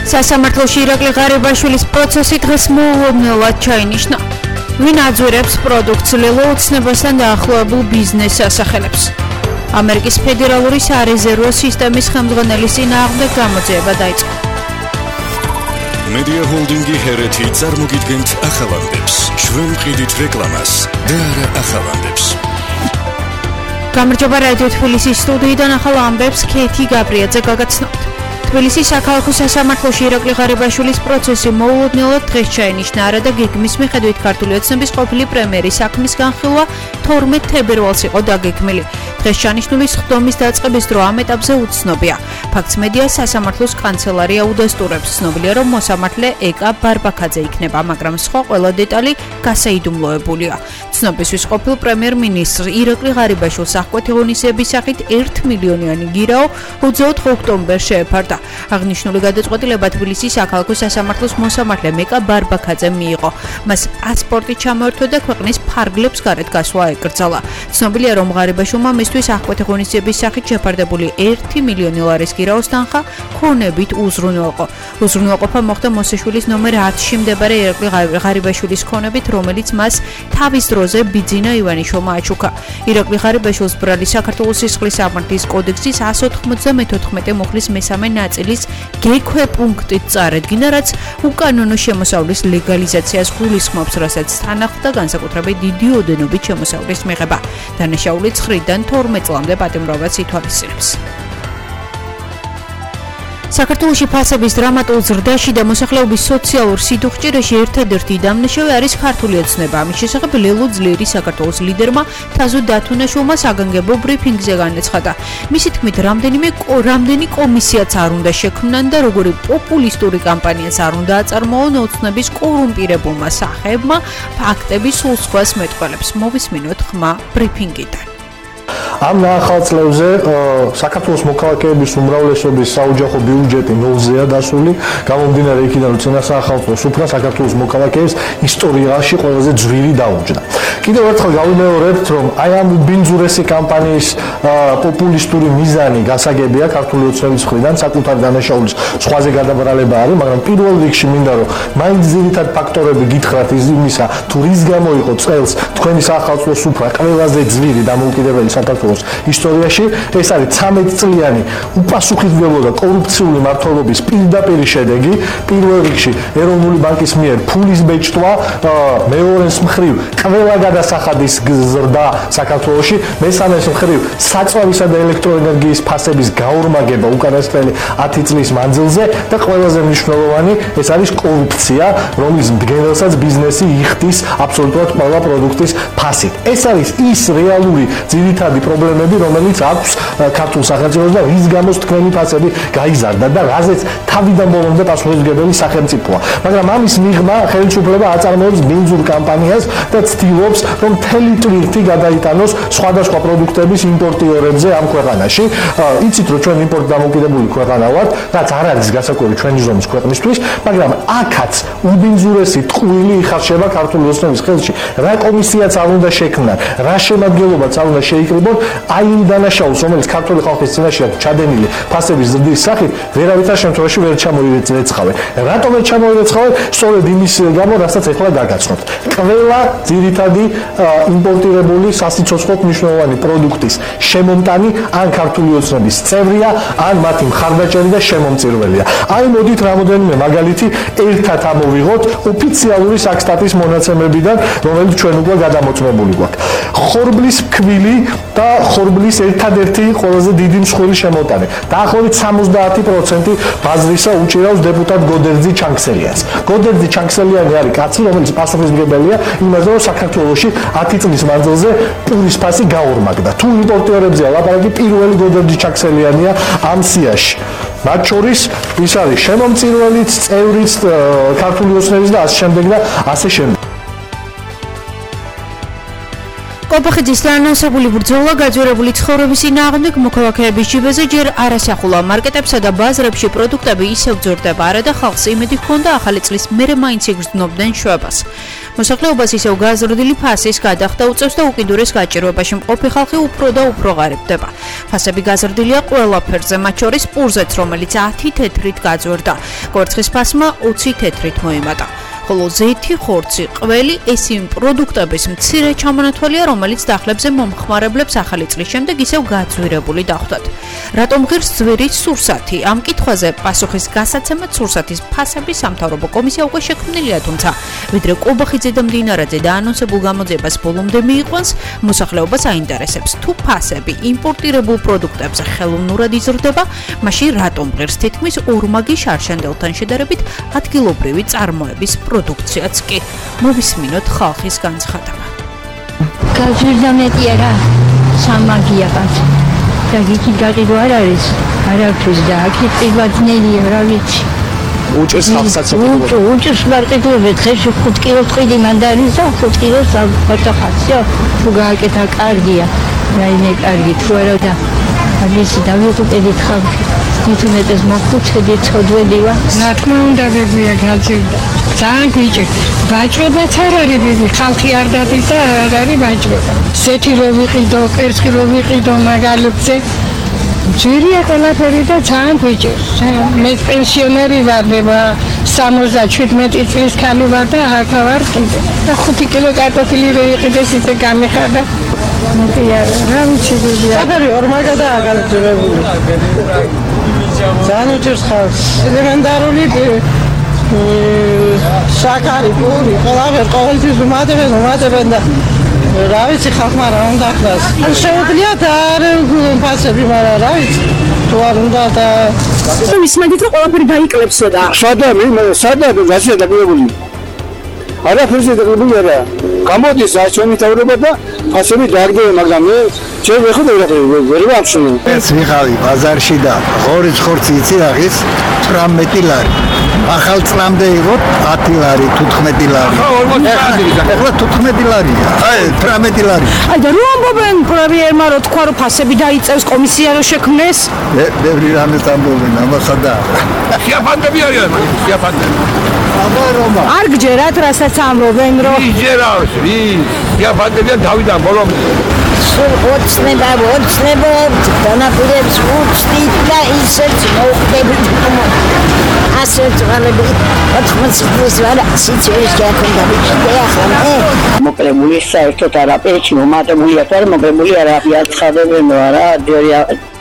სასამართლოში ირაკლი ღარიბაშვილის პროცესი დღეს მოულოდნელად ჩაინიშნა. ვინ აძვირებს პროდუქტს ლელო ოცნებასთან დაახლოებულ ბიზნეს სასახელებს. ამერიკის ფედერალური სარეზერვო სისტემის ხელმძღვანელის წინააღმდეგ გამოძიება დაიწყო. Media Holding-ი ჰერეთი წარმოგიდგენთ ახალამდებს. ჩვენ ვყიდით რეკლამას და არა ახალამდებს. გამარჯობა რადიო თბილისის სტუდიიდან ახალ ამბებს ქეთი გაბრიაძე გაგაცნობთ. თბილისის საქალაქო სასამართლოში ირაკლი ღარიბაშვილის პროცესი მოულოდნელად დღეს ჩაინიშნა. არადა გეგმის მიხედვით ქართული ოცნების ყოფილი პრემიერის საქმის განხილვა 12 თებერვალს იყო დაგეგმილი. დღეს ჩანიშნული სხდომის დაწყების დრო ამ ეტაპზე უცნობია. ფაქტს მედია სასამართლოს კანცელარია უდასტურებს. ცნობილია, რომ მოსამართლე ეკა ბარბაქაძე იქნება, მაგრამ სხვა ყველა დეტალი გასაიდუმლოებულია. ცნობისთვის ყოფილ პრემიერ-მინისტრ ირაკლი ღარიბაშვილს აღკვეთი ღონისძიების სახით 1 მილიონიანი გირაო 24 ოქტომბერს შეეფარდა. აღნიშნული გადაწყვეტილება თბილისის საქალაქო სასამართლოს მოსამართლემ ეკა ბარბაქაძემ მიიღო. მას პასპორტი ჩამოერთვა და ქვეყნის ფარგლებს გარეთ გასვლა ეკრძალა. ცნობილია, რომ ღარიბაშვილმა მისთვის აღკვეთი ღონისძიების სახით შეფარდებული 1 მილიონი ლარის გირაოს თანხა ქონებით უზრუნველყო. უზრუნველყოფა მოხდა მოსაშვილის ნომერ 10-ში მდებარე ირაკლი ღარიბაშვილის ქონებით, რომელიც მას თავის დროზე ბიძინა ივანიშვილმა აჩუქა. ირაკლი ღარიბაშვილს ბრალი საქართველოს სისხლის სამართლის კოდექსის 194 მუხლის მესამე ნაწილის გექვე პუნქტით წარედგინა, რაც უკანონო შემოსავლის ლეგალიზაციას გულისხმობს, რასაც თან ახლდა განსაკუთრებით დიდი ოდენობით შემოსავლის მიღება. დანაშაული 9-დან 12 წლამდე პატიმრობაც ითვალისწინებს. საქართველოში ფასების დრამატულ ზრდაში და მოსახლეობის სოციალურ სიდუხჭირეში ერთადერთი დამნაშავე არის ქართული ოცნება. ამის შესახებ ლელო ძლიერი საქართველოს ლიდერმა თაზო დათუნაშვილმა საგანგებო ბრიფინგზე განაცხადა. მისი თქმით, რამდენი კომისიაც არ უნდა შექმნან და როგორი პოპულისტური კამპანიაც არ უნდა აწარმოონ ოცნების კორუმპირებულმა სახეებმა ფაქტები სულ სხვას მეტყველებს. მოვისმინოთ ხმა ბრიფინგიდან. ამ ახალწლებზე საქართველოს მოქალაქეების უმრავლესობის საოჯახო ბიუჯეტი ნულზეა დასული, გამომდინარე იქიდან, რომ წინა სახელმწიფოს უფრა საქართველოს მოქალაქეებს ისტორიაში ყველაზე ძვირი დაუჯდა. კიდევ ერთხელ გავიმეორებთ, რომ აი ამ ბინძურესი კამპანიის პოპულისტური მიზანი გასაგებია ქართული ოცნების მხრიდან, საკუთარი დანაშაულის სხვაზე გადაბრალება არის, მაგრამ პირველ რიგში მინდა რომ მაინც ძირითად ფაქტორები გითხრათ იმისა, თუ რის გამო იყო წელს თქვენი სახელმწიფოს უფრა ყველაზე ძვირი დამოუკიდებელი საქართველოს ისტორიაში. ეს არის 13 წლიანი უპასუხისმგებლო და კორუფციული მმართველობის პირდაპირ შედეგი. პირველ რიგში ეროვნული ბანკის მიერ ფულის ბეჭდვა, მეორეს მხრივ ყველა გადასახადის ზრდა საქართველოში, მესამეს მხრივ საწვავისა და ელექტროენერგიის ფასების გაორმაგება უკანასკნელი 10 წლის მანძილზე და ყველაზე მნიშვნელოვანი ეს არის კორუფცია, რომლის მდგენელსაც ბიზნესი იხდის აბსოლუტურად ყველა პროდუქტის ფასით. ეს არის ის რეალური ძირითადი პრობლემები, რომელიც აქვს ქართულ სახელმწიფოს და რის გამოც თქვენი ფასები გაიზარდა და რაზეც თავიდან ბოლომდე პასუხისმგებელი სახელმწიფოა. მაგრამ ამის მიღმა ხელისუფლება აწარმოებს ბინძურ კამპანიას და ცდილობს, რომ მთელი ტვირთი გადაიტანოს სხვადასხვა პროდუქტების იმპორტიორებზე ამ ქვეყანაში. იცით, რომ ჩვენ იმპორტ დამოკიდებული ქვეყანა ვართ, რაც არ არის გასაკვირი ჩვენი ზომის ქვეყნისთვის, მაგრამ აქაც უბინძურესი ტყუილი იხარშება ქართული ოცნების ხელში. რა კომისიაც არ უნდა შექმნან, რა შემადგენლობაც არ უნდა შეიკრიბონ, აი იმ დანაშაულს, რომელიც ქართული ხალხის წინაშე აქვს ჩადენილი ფასების ზრდის სახით, ვერავითარ შემთხვევაში ვერ ჩამოირეცხავენ. რატომ ვერ ჩამოირეცხავენ? სწორედ იმის გამო, რასაც ეხლა გაგაცნობთ. ყველა ძირითადი იმპორტირებული სასიცოცხლო მნიშვნელოვანი პროდუქტის შემომტანი ან ქართული ოცნების წევრია, ან მათი მხარდაჭერი და შემომწირველია. აი მოდით რამოდენიმე მაგალითი ერთად ამოვიღოთ ოფიციალური საქსტატის მონაცემებიდან, რომელიც ჩვენ უკვე გადამოწმებული გვაქვს. ხორბლის ქვილი და ხორბლის ერთადერთი ყველაზე დიდი მსხვილი შემოტანი. დაახლოებით 70% ბაზრისა უჭირავს დეპუტატ გოდერძი ჩანქსელიანს. გოდერძი ჩანქსელიანი არის კაცი, რომელიც პასუხისმგებელია იმაზე, რომ საქართველოში 10 წლის მანძილზე პურის ფასი გაორმაგდა. თუ იმპორტიორებზეა ლაპარაკი, პირველი გოდერძი ჩანქსელიანია ამ სიაში. მათ შორის ის არის შემომწირველიც, წევრიც ქართული ოცნების და ასე შემდეგ და ასე შემდეგ. კობახეთის დაანონსებული ბრძოლა გაძვირებული ცხოვრების წინააღმდეგ მოქალაქეების ჯიბეზე ჯერ არასახულა მარკეტებსა და ბაზრებში პროდუქტები ისევ ძორდება, არადა ხალხს იმედი ჰქონდა ახალი წლის მერე მაინც იგრძნობდნენ შვებას. მოსახლეობას ისევ გაზრდილი ფასის გადახდა უწევს და უკიდურეს გაჭირვებაში მყოფი ხალხი უფრო და უფრო ღარიბდება. ფასები გაზრდილია ყველა ფერზე, მათ შორის პურზეც, რომელიც 10 თეთრით გაძვერდა. კვერცხის ფასმა 20 თეთრით მოიმატა. ხოლო ზეთი, ხორცი, ყველი ეს იმ პროდუქტების მცირე ჩამონათვალია, რომელიც დახლებზე მომხმარებლებს ახალი წლის შემდეგ ისევ გაძვირებული დახვდათ. რატომ ღირს ძვირის სურსათი? ამ კითხვაზე პასუხის გასაცემად სურსათის ფასების სამთავრობო კომისია უკვე შექმნილია, თუმცა ვიდრე კობახიძე და მდინარაძე დაანონსებულ გამოძიებას ბოლომდე მიიყვანს, მოსახლეობას აინტერესებს თუ ფასები იმპორტირებულ პროდუქტებზე ხელოვნურად იზრდება, მაშინ რატომ ღირს თითქმის ორმაგი შარშანდელთან შედარებით ადგილობრივი წარმოების პროდუქციაც კი. მოვისმინოთ ხალხის განცხადება. გაძვირდა მეტია რა, სამაგია კაცი. და გიქით გაყიდო არ არის, არაფერს და აქეთ ყიდვაძნელია, რა ვიცი. უჭერს ხალხსაც უჭერს მარტივად ხეში 5 კილოს ყიდი მანდარინს და 5 კილოს ფოთახაცია. თუ გააკეთა კარგია, რაიმე კარგი თუ არა და ამისი დავიწყდით ხალხი. თვითონაც მოხუცედი წოდვედივა. რა თქმა უნდა ვებია გაძვირდა. ძალიან გვიჭირდა. ბაჭვებაც არ არის ბიბი, ხალხი არ დადის და არ არის ბაჭვება. სეთი რო ვიყიდო, კერცხი რო ვიყიდო მაგალებზე. ძვირია ყველაფერი და ძალიან გვიჭირს. მე პენსიონერი ვარ, 77 წლის ქალი ვარ და აქ ვარ კიდე. და 5 კილო კარტოფილი რო იყიდეს ისე გამიხარდა. მეტი არ რა ვიცი ბიბი. აბარი ორმაგადა აგალწრებული. ძალიან უჭერს ხალხს. ელემენტარული შაქარი, პური, ყოველთვის უმატებენ და რა ვიცი ხალხმა რა უნდა ხდეს. შეუძლია და არ ფასები, მაგრამ რა ვიცი თუ არ უნდა და მისმენთ რომ ყველაფერი დაიკლებსო და სადა გასია დაგებული. არაფერზე დაგებული არა. გამოდის ჩვენი თავრობა და ფასები დააგდება, მაგრამ მე ჩვენ ვეხოთ ვერ ვამშნი. ეს ვიღავი ბაზარში და ხორცი იცი რაღაც 18 ლარი. ახალ წლამდე იყო 10 ლარი, 15 ლარი. ახლა 15 ლარია. აი 18 ლარი. აი და რო ამბობენ პრემიერმა რო თქვა რომ ფასები დაიწევს კომისია რო შექმნეს? ბევრი რამე ამბობენ, ამასა და შეაფანდები არიან, შეაფანდები. არ გჯერათ რასაც ამბობენ რომ იჯერავს, შეაფანდებიან თავიდან ბოლომდე. სულ ოცნება, დანაპირებს უჩდით და ისეც მოხდებით. ასე წვალები 80 წლის ვარ სიცოცხლეში გაქონდა ვიჭდე ახლა მოკლებული საერთოდ არაფერში მომატებული არ მოკლებული არაფერი აცხადებენ არა დიორია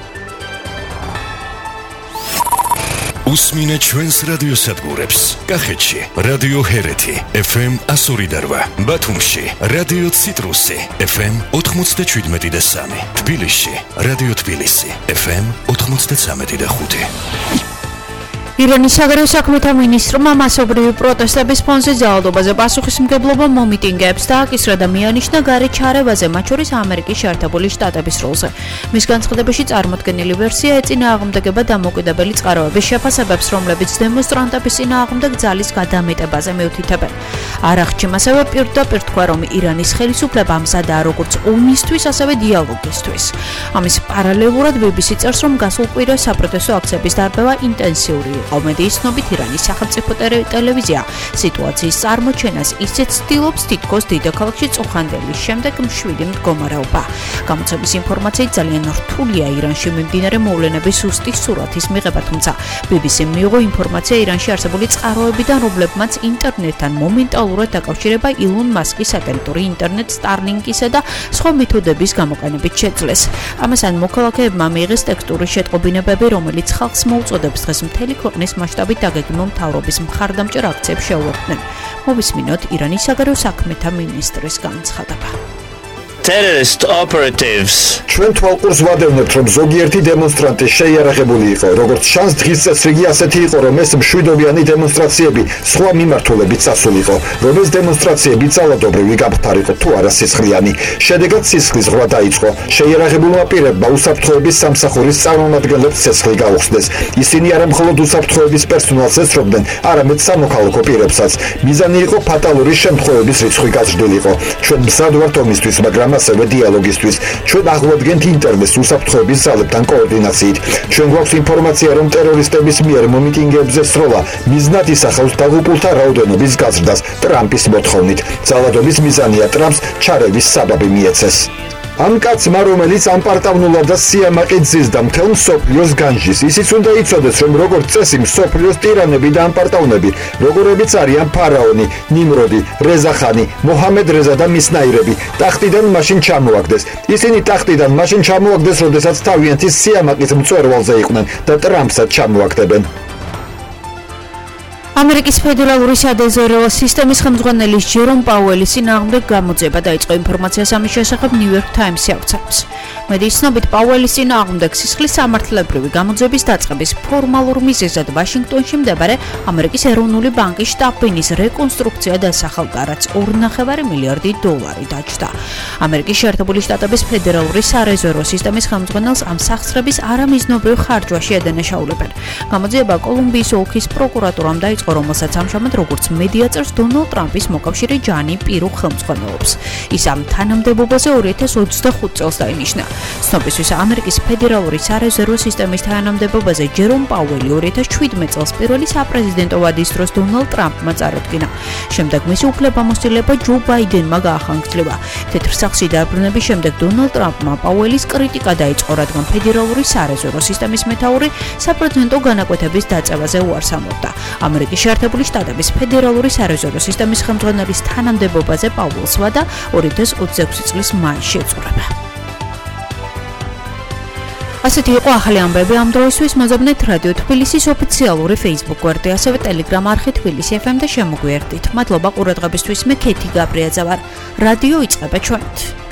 უსმინე ჩვენს რადიოსადგურებს. კახეთში რადიო ჰერეთი FM 102.8, ბათუმში რადიო ციტრუსი FM 97.3, თბილისში რადიო თბილისი FM 93.5. ირანის საგარეო საქმეთა მინისტრმა მასობრივი პროტესტების ფონზე ძალადობაზე პასუხისმგებლობა მომიტინგეებს დააკისრა და მიანიშნა გარეთ ჩარევაზე, მათ შორის ამერიკის შეერთებული შტატების როლზე. მის განცხადებაში წარმოდგენილი ვერსია ეწინააღმდეგება დამოუკიდებელი წყაროების შეფასებებს, რომლებიც დემონსტრანტების წინააღმდეგ ძალის გადამეტებაზე მიუთითებენ. არახჩიმ ასევე პირდაპირ თქვა, რომ ირანის ხელისუფლება მზადაა როგორც ომისთვის, ასევე დიალოგისთვის. ამის პარალელურად BBC წერს, რომ გასულ კვირას საპროტესტო აქციების დარბევა ინტენსიური medიის ცნობით ირანის სახელმწიფო ტელევიზია სიტუაციის წარმოჩენას ისეთ ცდილობს, თითქოს დედაქალაქში წუხანდელის შემდეგ მშვიდი მდგომარეობა. გამოცემის ინფორმაციით ძალიან რთულია ირანში მიმდინარე მოვლენების ზუსტი სურათის მიღება, თუმცა BBC-მ მიიღო ინფორმაცია ირანში არსებული წყაროებიდან, რომლებმაც ინტერნეტთან მომენტალურად დაკავშირება ილონ მასკის სატელიტური ინტერნეტ Starlink-ისა და სხვა მეთოდების გამოყენებით შეძლეს. ამასთან მოქალაქეებმა მიიღეს ტექსტური შეტყობინებები, რომელიც ხალხს მოუწოდებს დღეს მთელი ქვეყნის მასშტაბით დაგეგმილ მთავრობის მხარდამჭერ აქციებს შეუერთდნენ. მოვისმინოთ ირანის საგარეო საქმეთა მინისტრის განცხადება. terrorist operatives. ჩვენ თვალყურს ვადევნებთ, რომ ზოგიერთი დემონსტრანტი შეიარაღებული იყო, როგორც ჩანს დღის წესრიგი ასეთი იყო, რომ ეს მშვიდობიანი დემონსტრაციები სხვა მიმართულებით წასულიყო, რომ ეს დემონსტრაციები ძალადობრივი გამხდარიყო თუ არა სისხლიანი. შედეგად სისხლის ზღვა დაიწყო. შეიარაღებულმა პირებმა უსაფრთხოების სამსახურის წარმომადგენლებს ცეცხლი გაუხსნეს. ისინი არა მხოლოდ უსაფრთხოების პერსონალს ესწრებდნენ, არამედ სამოქალაქო პირებსაც. მიზანი იყო ფატალური შემთხვევების რიცხვი გაზრდილიყო. ჩვენ მზად ვართ ომისთვის, მაგრამ ამასთან ასევე დიალოგისთვის. ჩვენ აღვადგენთ ინტერნეტს უსაფრთხოების ძალებთან კოორდინაციით. ჩვენ გვაქვს ინფორმაცია, რომ ტერორისტების მიერ მომიტინგეებზე სროლა მიზნად ისახავს დაღუპულთა რაოდენობის გაზრდას ტრამპის მოთხოვნით. ძალადობის მიზანია ტრამპს ჩარევის საბაბი მიეცეს. ამ კაცმა, რომელიც ამპარტავნულად და სიამაყით ზიზდა მთელ მსოფლიოს განჯის, ისიც უნდა იცოდეს, რომ როგორც წესი მსოფლიოს ტირანები და ამპარტავნები, როგორებიც არიან ფარაონი, ნიმროდი, რეზახანი, მოჰამედ რეზა და მისნაირები, ტახტიდან მაშინ ჩამოაგდეს. ისინი ტახტიდან მაშინ ჩამოაგდეს, როდესაც თავიანთი სიამაყის მწვერვალზე იყვნენ და ტრამპსაც ჩამოაგდებენ. ამერიკის ფედერალური სადაზვერვო სისტემის ხელმძღვანელის ჯერომ პაუელის წინააღმდეგ გამოძიება დაიწყო ინფორმაციას ამის შესახებ New York Times-ი აღწერს. მედიის ცნობით პაუელის წინააღმდეგ სისხლის სამართლებრივი გამოძიების დაწყების ფორმალურ მიზეზად ვაშინგტონში მდებარე ამერიკის ეროვნული ბანკის შტაბ-ბინის რეკონსტრუქცია დასახელდა, რაც $2.5 მილიარდი დაჯდა. ამერიკის შეერთებული შტატების ფედერალური სარეზერვო სისტემის ხელმძღვანელს ამ სახსრების არამიზნობრივ ხარჯვაში ედანაშაულებენ. გამოძიება კოლუმბიის ოლქის პროკურატურამ დაიწყო, რომელსაც ამჟამად როგორც მედია წერს დონალდ ტრამპის მოკავშირე ჯანი პირუ ხელმძღვანელობს. ის ამ თანამდებობაზე 2025 წელს დაინიშნა. ცნობისთვის ამერიკის ფედერალური სარეზერვო სისტემის თანამდებობაზე ჯერომ პაუელი 2017 წელს პირველი საპრეზიდენტო ვადის დროს დონალდ ტრამპმა წარადგინა. შემდეგ მისი უფლებამოსილება ჯო ბაიდენმა გაახანგრძლივა. თეთრ სახლში დაბრუნების შემდეგ დონალდ ტრამპმა პაუელის კრიტიკა დაიწყო, რადგან ფედერალური სარეზერვო სისტემის მეთაური საპრეზიდენტო განაკვეთების დაწევაზე უარს ამბობდა. ამერიკის შეერთებული შტატების ფედერალური სარეზერვო სისტემის ხელმძღვანელის თანამდებობაზე პაუელს ვადა 2026 წლის მაისში ეწურება. ასეთი იყო ახალი ამბები ამ დროისთვის. მოძებნეთ რადიო თბილისის ოფიციალური Facebook გვერდი, ასევე Telegram არხი თბილისი FM და შემოგვიერთდით. მადლობა ყურადღებისთვის. მე ქეთი გაბრიაძე ვარ. რადიო იწყება ჩვენით.